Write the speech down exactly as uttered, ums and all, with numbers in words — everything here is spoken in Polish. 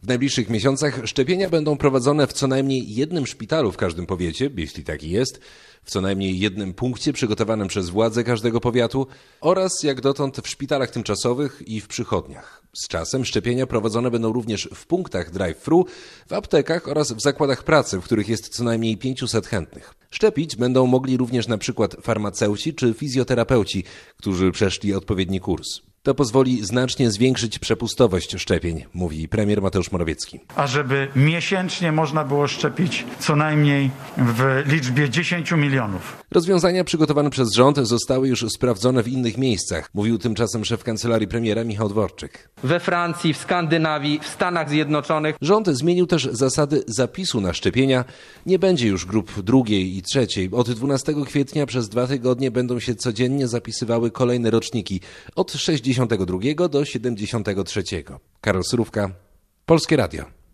W najbliższych miesiącach szczepienia będą prowadzone w co najmniej jednym szpitalu w każdym powiecie, jeśli taki jest, w co najmniej jednym punkcie przygotowanym przez władze każdego powiatu oraz jak dotąd w szpitalach tymczasowych i w przychodniach. Z czasem szczepienia prowadzone będą również w punktach drive-thru, w aptekach oraz w zakładach pracy, w których jest co najmniej pięciuset chętnych. Szczepić będą mogli również na przykład farmaceuci czy fizjoterapeuci, którzy przeszli odpowiedni kurs. To pozwoli znacznie zwiększyć przepustowość szczepień, mówi premier Mateusz Morawiecki. A żeby miesięcznie można było szczepić co najmniej w liczbie dziesięciu milionów. Rozwiązania przygotowane przez rząd zostały już sprawdzone w innych miejscach, mówił tymczasem szef kancelarii premiera Michał Dworczyk. We Francji, w Skandynawii, w Stanach Zjednoczonych. Rząd zmienił też zasady zapisu na szczepienia. Nie będzie już grup drugiej i trzeciej. Od dwunastego kwietnia przez dwa tygodnie będą się codziennie zapisywały kolejne roczniki od sześćdziesiątego drugiego do siedemdziesiątego trzeciego. Karol Surówka, Polskie Radio.